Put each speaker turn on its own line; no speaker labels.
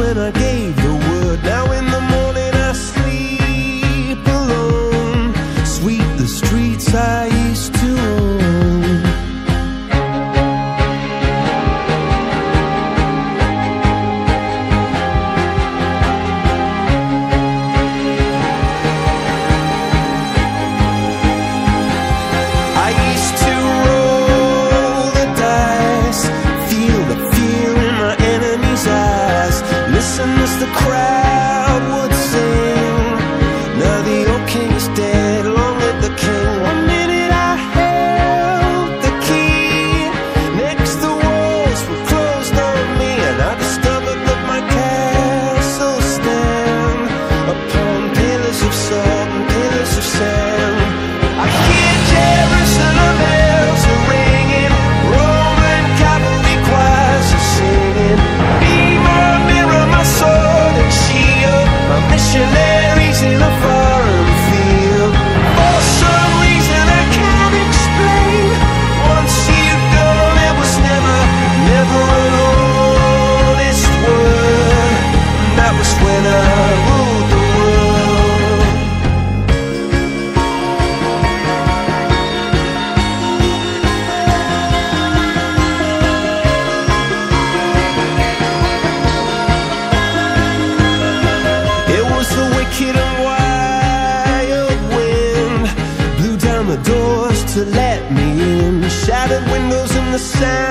when I gave the word. Now in the morning I sleep alone. Sweep the streets I used to own. I used to roll the dice, feel the fear in my enemy's eyes, listen as the crowd would sing. Now the old king is dead, long live the king. One minute I held the key, next the walls were closed on me, and I discovered that my castle stand upon pillars of salt and pillars of sand. I hear Jerusalem bells are ringing, Roman cavalry choirs are singing. Be my mirror, my sword and shield, my missionaries in a foreign field. For some reason I can't explain, once you've gone it was never, never an honest word. And that was when I ruled the world. It was the wicked and wild wind, blew down the doors to let me in, shattered windows in the sand.